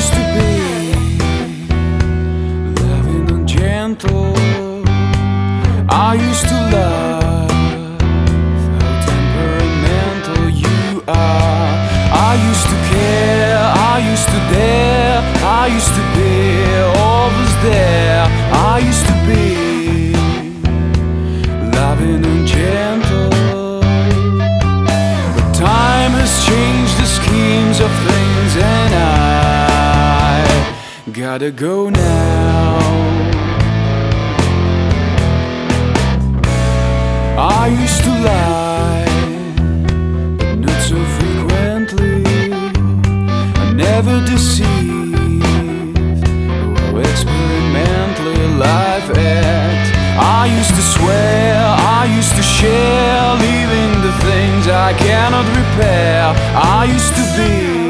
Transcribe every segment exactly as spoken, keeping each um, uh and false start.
used to be loving and gentle. I used to love how temperamental you are. I used to care, I used to dare, I used to be always there. I used to be loving and gentle. But time has changed the schemes of things, and I gotta go now. I used to lie, but not so frequently. I never deceived, oh, experimentally life act. I used to swear, I used to share, leaving the things I cannot repair. I used to be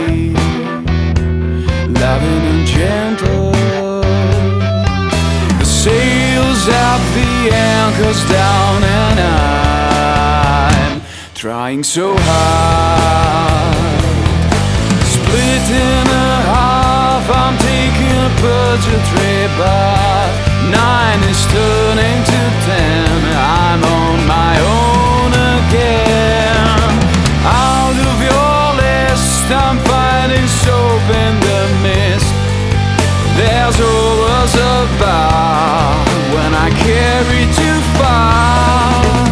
loving and gentle. The sails up, the anchors down, and I'm trying so hard. Split in a half, I'm taking a purgatory bath. Nine is turning to ten, I'm on my own again. Out of your list, I'm finding soap in the mist. There's always a bar when I carry too far.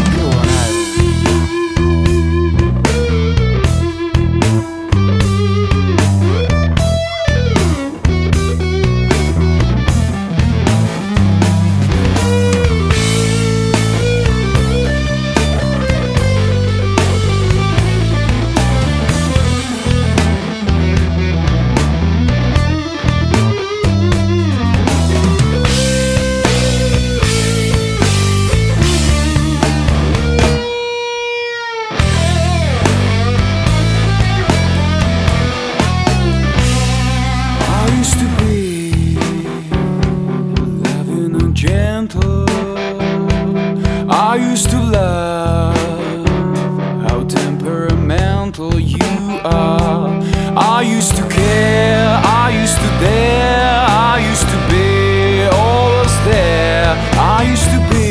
I used to love how temperamental you are. I used to care, I used to dare, I used to be always there. I used to be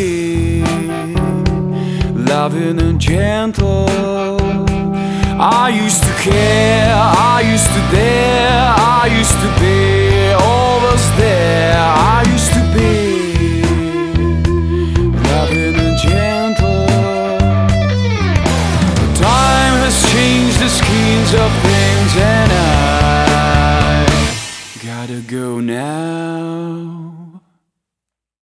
loving and gentle. I used to care, I used to dare, I used to be always there. I used to be loving and gentle. But time has changed the schemes of things, and I gotta go now.